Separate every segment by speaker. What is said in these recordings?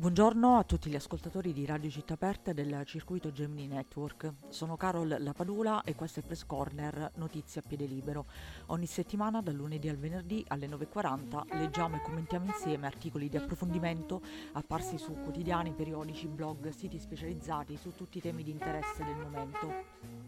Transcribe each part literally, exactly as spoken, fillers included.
Speaker 1: Buongiorno a tutti gli ascoltatori di Radio Città Aperta e del circuito Gemini Network. Sono Carol Lapadula e questo è Press Corner, notizie a piede libero. Ogni settimana, dal lunedì al venerdì alle nove e quaranta, leggiamo e commentiamo insieme articoli di approfondimento apparsi su quotidiani, periodici, blog, siti specializzati su tutti i temi di interesse del momento.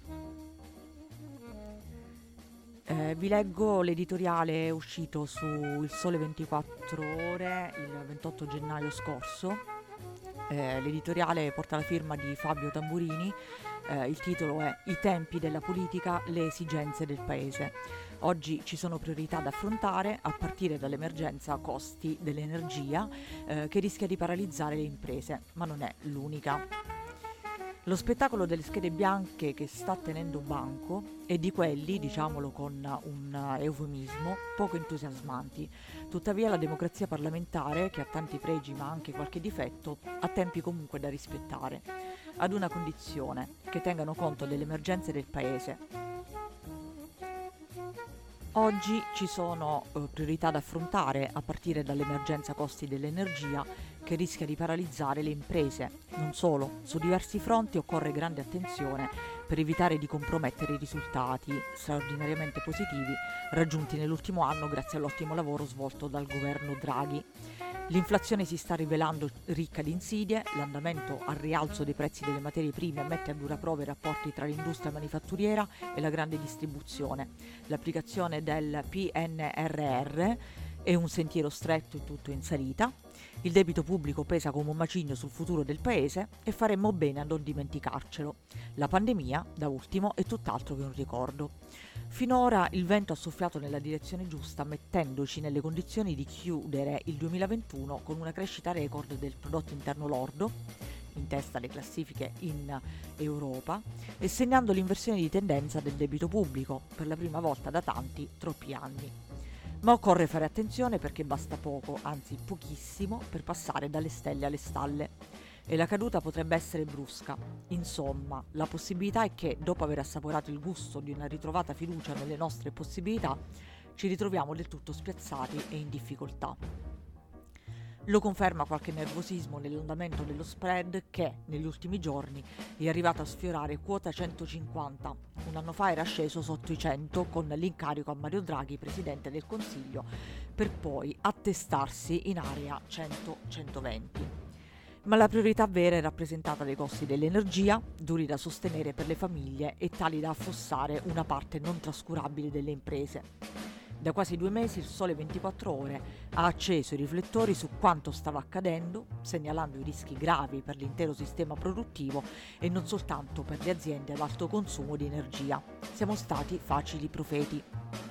Speaker 1: Eh, vi leggo l'editoriale uscito su Il Sole ventiquattro Ore il ventotto gennaio scorso. Eh, l'editoriale porta la firma di Fabio Tamburini. Eh, il titolo è I tempi della politica, le esigenze del paese. Oggi ci sono priorità da affrontare, a partire dall'emergenza costi dell'energia eh, che rischia di paralizzare le imprese, ma non è l'unica. Lo spettacolo delle schede bianche che sta tenendo banco è di quelli, diciamolo con un eufemismo, poco entusiasmanti. Tuttavia la democrazia parlamentare, che ha tanti pregi ma anche qualche difetto, ha tempi comunque da rispettare, ad una condizione, che tengano conto delle emergenze del Paese. Oggi ci sono eh, priorità da affrontare, a partire dall'emergenza costi dell'energia che rischia di paralizzare le imprese. Non solo, su diversi fronti occorre grande attenzione per evitare di compromettere i risultati straordinariamente positivi raggiunti nell'ultimo anno grazie all'ottimo lavoro svolto dal governo Draghi. L'inflazione si sta rivelando ricca di insidie, l'andamento al rialzo dei prezzi delle materie prime mette a dura prova i rapporti tra l'industria manifatturiera e la grande distribuzione. L'applicazione del P N R R è un sentiero stretto e tutto in salita. Il debito pubblico pesa come un macigno sul futuro del paese e faremmo bene a non dimenticarcelo. La pandemia, da ultimo, è tutt'altro che un ricordo. Finora il vento ha soffiato nella direzione giusta, mettendoci nelle condizioni di chiudere il duemilaventuno con una crescita record del prodotto interno lordo, in testa alle classifiche in Europa, e segnando l'inversione di tendenza del debito pubblico, per la prima volta da tanti, troppi anni. Ma occorre fare attenzione perché basta poco, anzi pochissimo, per passare dalle stelle alle stalle. E la caduta potrebbe essere brusca. Insomma, la possibilità è che, dopo aver assaporato il gusto di una ritrovata fiducia nelle nostre possibilità, ci ritroviamo del tutto spiazzati e in difficoltà. Lo conferma qualche nervosismo nell'andamento dello spread che, negli ultimi giorni, è arrivato a sfiorare quota centocinquanta. Un anno fa era sceso sotto i cento con l'incarico a Mario Draghi, Presidente del Consiglio, per poi attestarsi in area cento centoventi. Ma la priorità vera è rappresentata dai costi dell'energia, duri da sostenere per le famiglie e tali da affossare una parte non trascurabile delle imprese. Da quasi due mesi il Sole ventiquattro Ore ha acceso i riflettori su quanto stava accadendo, segnalando i rischi gravi per l'intero sistema produttivo e non soltanto per le aziende ad alto consumo di energia. Siamo stati facili profeti.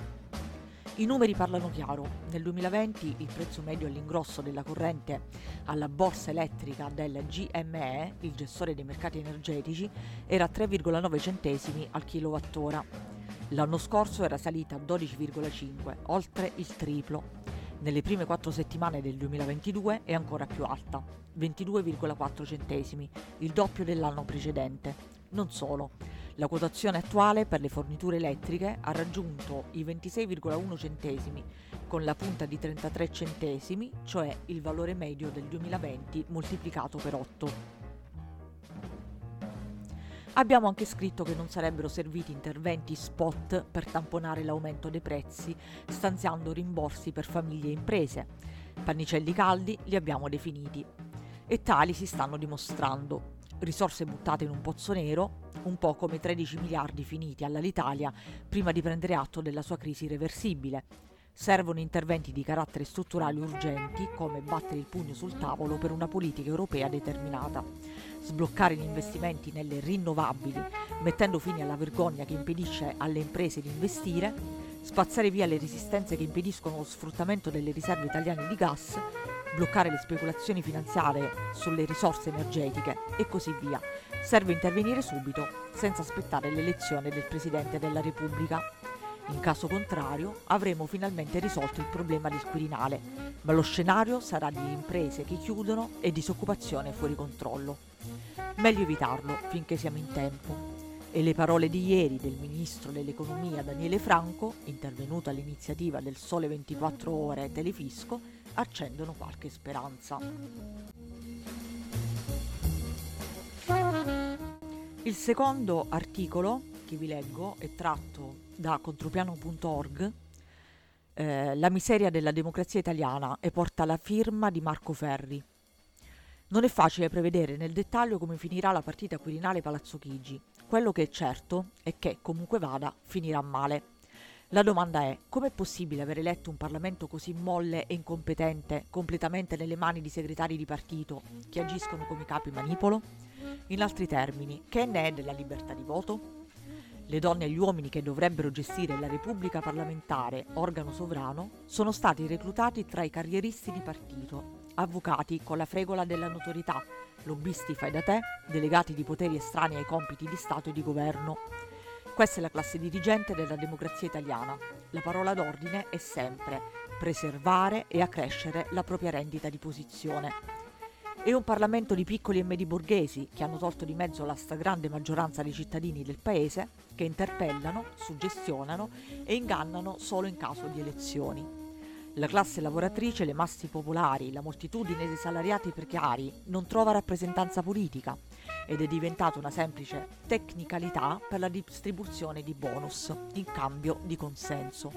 Speaker 1: I numeri parlano chiaro. Nel duemilaventi il prezzo medio all'ingrosso della corrente alla borsa elettrica del G M E, il gestore dei mercati energetici, era tre virgola nove centesimi al kilowattora. L'anno scorso era salita a dodici virgola cinque, oltre il triplo. Nelle prime quattro settimane del duemilaventidue è ancora più alta, ventidue virgola quattro centesimi, il doppio dell'anno precedente. Non solo, la quotazione attuale per le forniture elettriche ha raggiunto i ventisei virgola uno centesimi, con la punta di trentatré centesimi, cioè il valore medio del duemilaventi moltiplicato per otto. Abbiamo anche scritto che non sarebbero serviti interventi spot per tamponare l'aumento dei prezzi, stanziando rimborsi per famiglie e imprese. Pannicelli caldi li abbiamo definiti. E tali si stanno dimostrando. Risorse buttate in un pozzo nero, un po' come i tredici miliardi finiti all'Alitalia prima di prendere atto della sua crisi irreversibile. Servono interventi di carattere strutturale urgenti, come battere il pugno sul tavolo per una politica europea determinata. Sbloccare gli investimenti nelle rinnovabili, mettendo fine alla vergogna che impedisce alle imprese di investire, spazzare via le resistenze che impediscono lo sfruttamento delle riserve italiane di gas, bloccare le speculazioni finanziarie sulle risorse energetiche e così via. Serve intervenire subito, senza aspettare l'elezione del Presidente della Repubblica. In caso contrario, avremo finalmente risolto il problema del Quirinale, ma lo scenario sarà di imprese che chiudono e disoccupazione fuori controllo. Meglio evitarlo finché siamo in tempo. E le parole di ieri del ministro dell'economia Daniele Franco, intervenuto all'iniziativa del Sole ventiquattro Ore e Telefisco, accendono qualche speranza. Il secondo articolo che vi leggo è tratto da contropiano punto org, eh, La miseria della democrazia italiana, e porta la firma di Marco Ferri. Non è facile prevedere nel dettaglio come finirà la partita Quirinale Palazzo Chigi. Quello che è certo è che, comunque vada, finirà male. La domanda è: com'è possibile aver eletto un Parlamento così molle e incompetente, completamente nelle mani di segretari di partito che agiscono come capi manipolo? In altri termini, che ne è della libertà di voto? Le donne e gli uomini che dovrebbero gestire la Repubblica parlamentare, organo sovrano, sono stati reclutati tra i carrieristi di partito, avvocati con la fregola della notorietà, lobbisti fai da te, delegati di poteri estranei ai compiti di Stato e di governo. Questa è la classe dirigente della democrazia italiana. La parola d'ordine è sempre preservare e accrescere la propria rendita di posizione. È un Parlamento di piccoli e medi borghesi che hanno tolto di mezzo la stragrande maggioranza dei cittadini del paese, che interpellano, suggestionano e ingannano solo in caso di elezioni. La classe lavoratrice, le masse popolari, la moltitudine dei salariati precari non trova rappresentanza politica ed è diventata una semplice tecnicalità per la distribuzione di bonus in cambio di consenso.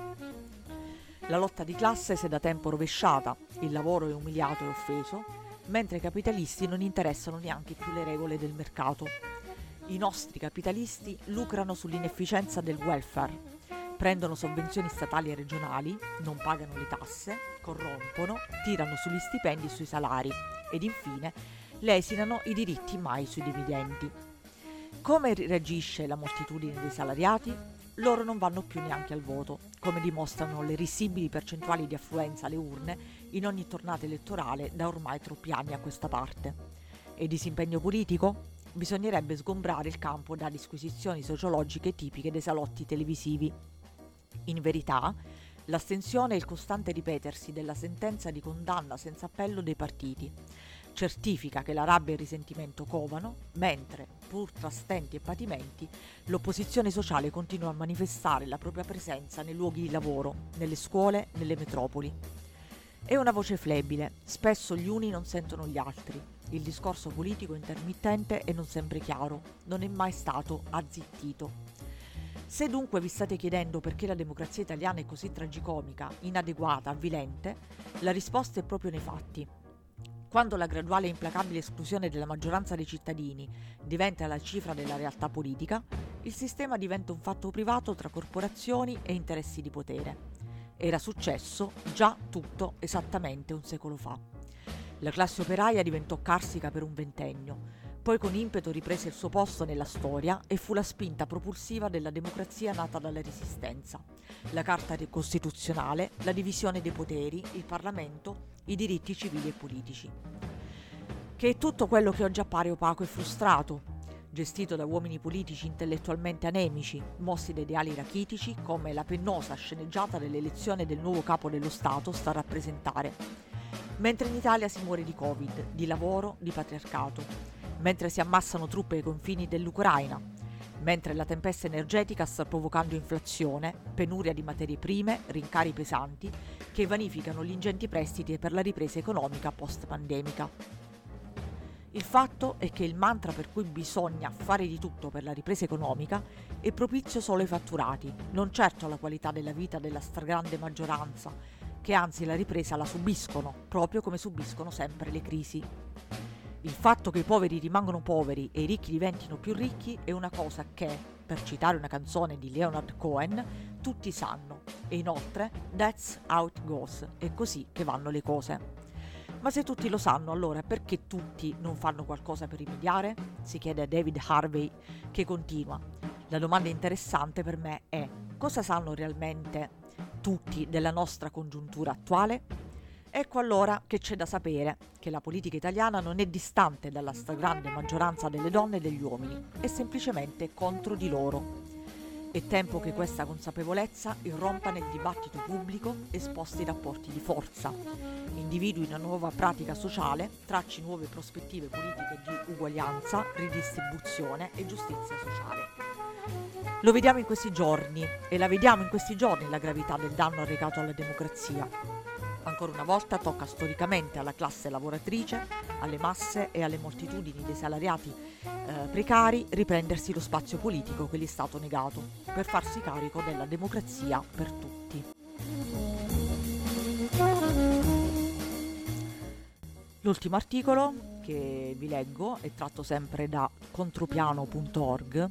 Speaker 1: La lotta di classe si è da tempo rovesciata, il lavoro è umiliato e offeso, mentre ai capitalisti non interessano neanche più le regole del mercato. I nostri capitalisti lucrano sull'inefficienza del welfare, prendono sovvenzioni statali e regionali, non pagano le tasse, corrompono, tirano sugli stipendi e sui salari ed infine lesinano i diritti mai sui dividendi. Come reagisce la moltitudine dei salariati? Loro non vanno più neanche al voto, come dimostrano le risibili percentuali di affluenza alle urne in ogni tornata elettorale da ormai troppi anni a questa parte. E disimpegno politico? Bisognerebbe sgombrare il campo da disquisizioni sociologiche tipiche dei salotti televisivi. In verità, l'astensione è il costante ripetersi della sentenza di condanna senza appello dei partiti. Certifica che la rabbia e il risentimento covano, mentre, pur tra stenti e patimenti, l'opposizione sociale continua a manifestare la propria presenza nei luoghi di lavoro, nelle scuole, nelle metropoli. È una voce flebile, spesso gli uni non sentono gli altri. Il discorso politico è intermittente e non sempre chiaro, non è mai stato azzittito. Se dunque vi state chiedendo perché la democrazia italiana è così tragicomica, inadeguata, avvilente, la risposta è proprio nei fatti. Quando la graduale e implacabile esclusione della maggioranza dei cittadini diventa la cifra della realtà politica, il sistema diventa un fatto privato tra corporazioni e interessi di potere. Era successo già tutto esattamente un secolo fa. La classe operaia diventò carsica per un ventennio, poi con impeto riprese il suo posto nella storia e fu la spinta propulsiva della democrazia nata dalla Resistenza. La Carta Costituzionale, la divisione dei poteri, il Parlamento, i diritti civili e politici. Che è tutto quello che oggi appare opaco e frustrato, gestito da uomini politici intellettualmente anemici, mossi da ideali rachitici, come la pennosa sceneggiata dell'elezione del nuovo capo dello Stato sta a rappresentare. Mentre in Italia si muore di Covid, di lavoro, di patriarcato, mentre si ammassano truppe ai confini dell'Ucraina, mentre la tempesta energetica sta provocando inflazione, penuria di materie prime, rincari pesanti che vanificano gli ingenti prestiti per la ripresa economica post-pandemica. Il fatto è che il mantra per cui bisogna fare di tutto per la ripresa economica è propizio solo ai fatturati, non certo alla qualità della vita della stragrande maggioranza, che anzi la ripresa la subiscono, proprio come subiscono sempre le crisi. Il fatto che i poveri rimangano poveri e i ricchi diventino più ricchi è una cosa che, per citare una canzone di Leonard Cohen, tutti sanno, e inoltre that's how it goes, è così che vanno le cose. Ma se tutti lo sanno, allora perché tutti non fanno qualcosa per rimediare? Si chiede a David Harvey, che continua. La domanda interessante per me è: cosa sanno realmente tutti della nostra congiuntura attuale? Ecco allora che c'è da sapere che la politica italiana non è distante dalla stragrande maggioranza delle donne e degli uomini, è semplicemente contro di loro. È tempo che questa consapevolezza irrompa nel dibattito pubblico, esposti i rapporti di forza, individui una nuova pratica sociale, tracci nuove prospettive politiche di uguaglianza, ridistribuzione e giustizia sociale. Lo vediamo in questi giorni e la vediamo in questi giorni la gravità del danno arrecato alla democrazia. Ancora una volta tocca storicamente alla classe lavoratrice, alle masse e alle moltitudini dei salariati eh, precari riprendersi lo spazio politico che gli è stato negato per farsi carico della democrazia per tutti. L'ultimo articolo che vi leggo è tratto sempre da contropiano punto org.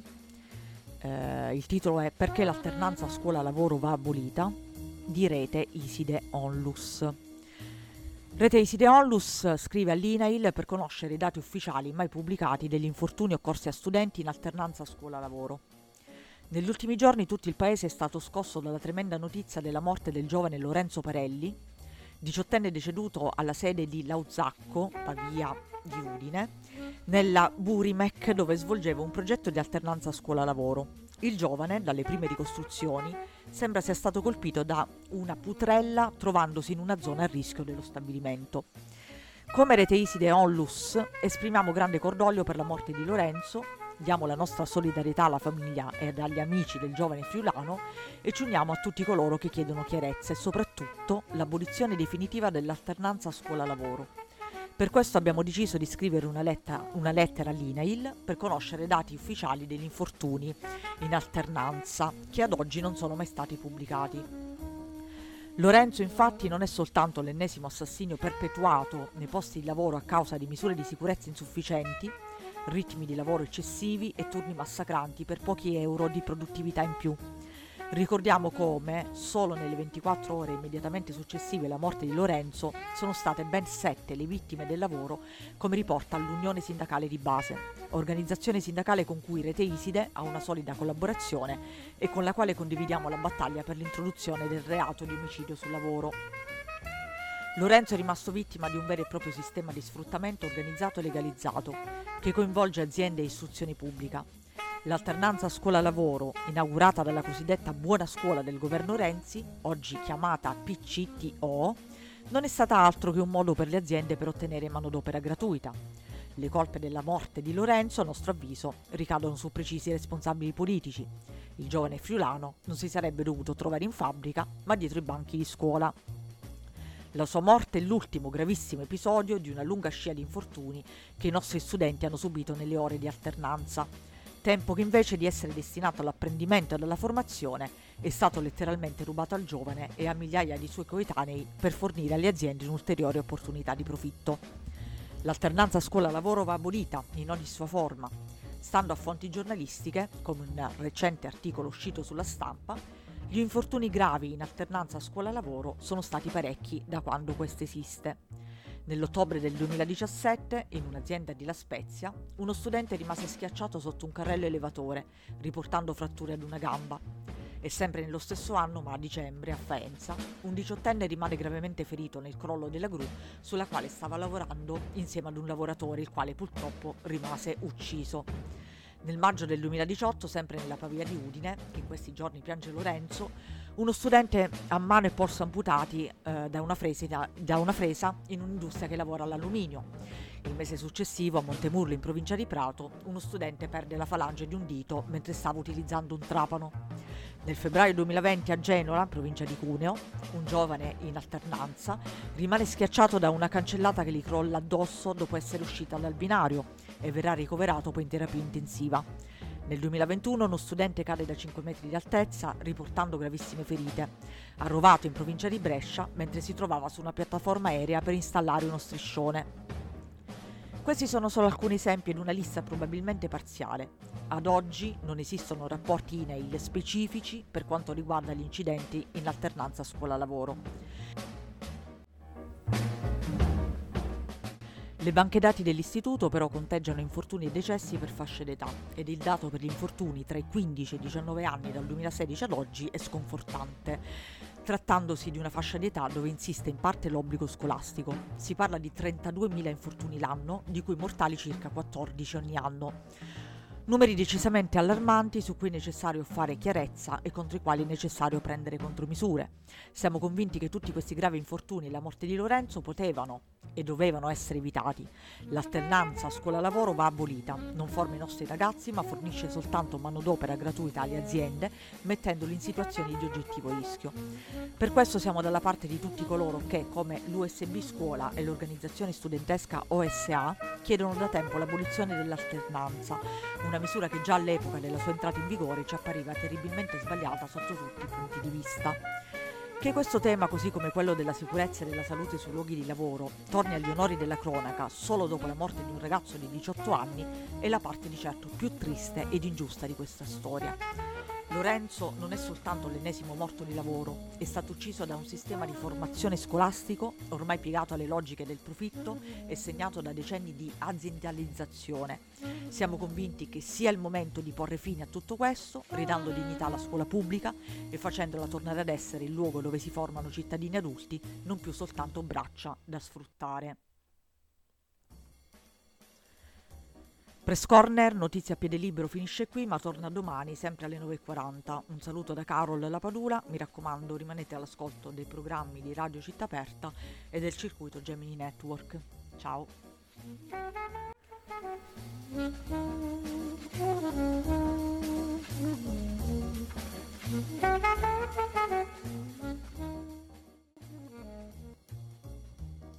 Speaker 1: Eh, il titolo è "Perché l'alternanza scuola-lavoro va abolita?" di Rete Iside Onlus. Rete Iside Onlus scrive all'I N A I L per conoscere i dati ufficiali mai pubblicati degli infortuni occorsi a studenti in alternanza scuola-lavoro. Negli ultimi giorni tutto il paese è stato scosso dalla tremenda notizia della morte del giovane Lorenzo Parelli, diciottenne deceduto alla sede di Lauzacco, Pavia di Udine, nella Burimec, dove svolgeva un progetto di alternanza scuola-lavoro. Il giovane, dalle prime ricostruzioni, sembra sia stato colpito da una putrella trovandosi in una zona a rischio dello stabilimento. Come Rete Iside Onlus esprimiamo grande cordoglio per la morte di Lorenzo, diamo la nostra solidarietà alla famiglia e agli amici del giovane friulano e ci uniamo a tutti coloro che chiedono chiarezza e soprattutto l'abolizione definitiva dell'alternanza scuola-lavoro. Per questo abbiamo deciso di scrivere una, letta, una lettera all'I N A I L per conoscere i dati ufficiali degli infortuni in alternanza che ad oggi non sono mai stati pubblicati. Lorenzo infatti non è soltanto l'ennesimo assassinio perpetuato nei posti di lavoro a causa di misure di sicurezza insufficienti, ritmi di lavoro eccessivi e turni massacranti per pochi euro di produttività in più. Ricordiamo come, solo nelle ventiquattro ore immediatamente successive alla morte di Lorenzo, sono state ben sette le vittime del lavoro, come riporta l'Unione Sindacale di Base, organizzazione sindacale con cui Rete Iside ha una solida collaborazione e con la quale condividiamo la battaglia per l'introduzione del reato di omicidio sul lavoro. Lorenzo è rimasto vittima di un vero e proprio sistema di sfruttamento organizzato e legalizzato, che coinvolge aziende e istruzione pubblica. L'alternanza scuola-lavoro, inaugurata dalla cosiddetta Buona Scuola del governo Renzi, oggi chiamata P C T O, non è stata altro che un modo per le aziende per ottenere manodopera gratuita. Le colpe della morte di Lorenzo, a nostro avviso, ricadono su precisi responsabili politici. Il giovane friulano non si sarebbe dovuto trovare in fabbrica, ma dietro i banchi di scuola. La sua morte è l'ultimo gravissimo episodio di una lunga scia di infortuni che i nostri studenti hanno subito nelle ore di alternanza. Tempo che invece di essere destinato all'apprendimento e alla formazione è stato letteralmente rubato al giovane e a migliaia di suoi coetanei per fornire alle aziende un'ulteriore opportunità di profitto. L'alternanza scuola-lavoro va abolita in ogni sua forma. Stando a fonti giornalistiche, come un recente articolo uscito sulla Stampa, gli infortuni gravi in alternanza scuola-lavoro sono stati parecchi da quando questa esiste. Nell'ottobre del duemiladiciassette, in un'azienda di La Spezia, uno studente rimase schiacciato sotto un carrello elevatore, riportando fratture ad una gamba. E sempre nello stesso anno, ma a dicembre, a Faenza, un diciottenne rimane gravemente ferito nel crollo della gru sulla quale stava lavorando insieme ad un lavoratore, il quale purtroppo rimase ucciso. Nel maggio del duemiladiciotto, sempre nella Pavia di Udine, che in questi giorni piange Lorenzo, uno studente ha mano e polso amputati eh, da, una fresa, da una fresa in un'industria che lavora all'alluminio. Il mese successivo, a Montemurlo, in provincia di Prato, uno studente perde la falange di un dito mentre stava utilizzando un trapano. Nel febbraio duemilaventi a Genola, provincia di Cuneo, un giovane in alternanza rimane schiacciato da una cancellata che gli crolla addosso dopo essere uscita dal binario e verrà ricoverato poi in terapia intensiva. Nel duemilaventuno uno studente cade da cinque metri di altezza riportando gravissime ferite, a Rovato in provincia di Brescia mentre si trovava su una piattaforma aerea per installare uno striscione. Questi sono solo alcuni esempi di una lista probabilmente parziale. Ad oggi non esistono rapporti I N A I L specifici per quanto riguarda gli incidenti in alternanza scuola-lavoro. Le banche dati dell'istituto però conteggiano infortuni e decessi per fasce d'età ed il dato per gli infortuni tra i quindici e i diciannove anni dal duemilasedici ad oggi è sconfortante, trattandosi di una fascia d'età dove insiste in parte l'obbligo scolastico. Si parla di trentaduemila infortuni l'anno, di cui mortali circa quattordici ogni anno. Numeri decisamente allarmanti su cui è necessario fare chiarezza e contro i quali è necessario prendere contromisure. Siamo convinti che tutti questi gravi infortuni e la morte di Lorenzo potevano e dovevano essere evitati. L'alternanza scuola-lavoro va abolita, non forma i nostri ragazzi ma fornisce soltanto manodopera gratuita alle aziende, mettendoli in situazioni di oggettivo rischio. Per questo siamo dalla parte di tutti coloro che, come l'U S B Scuola e l'organizzazione studentesca O S A, chiedono da tempo l'abolizione dell'alternanza, una misura che già all'epoca della sua entrata in vigore ci appariva terribilmente sbagliata sotto tutti i punti di vista. Che questo tema, così come quello della sicurezza e della salute sui luoghi di lavoro, torni agli onori della cronaca solo dopo la morte di un ragazzo di diciotto anni è la parte di certo più triste ed ingiusta di questa storia. Lorenzo non è soltanto l'ennesimo morto di lavoro, è stato ucciso da un sistema di formazione scolastico ormai piegato alle logiche del profitto e segnato da decenni di aziendalizzazione. Siamo convinti che sia il momento di porre fine a tutto questo, ridando dignità alla scuola pubblica e facendola tornare ad essere il luogo dove si formano cittadini adulti, non più soltanto braccia da sfruttare. Press Corner, notizie a piede libero, finisce qui, ma torna domani, sempre alle nove e quaranta. Un saluto da Carol Lapadula, mi raccomando rimanete all'ascolto dei programmi di Radio Città Aperta e del circuito Gemini Network. Ciao!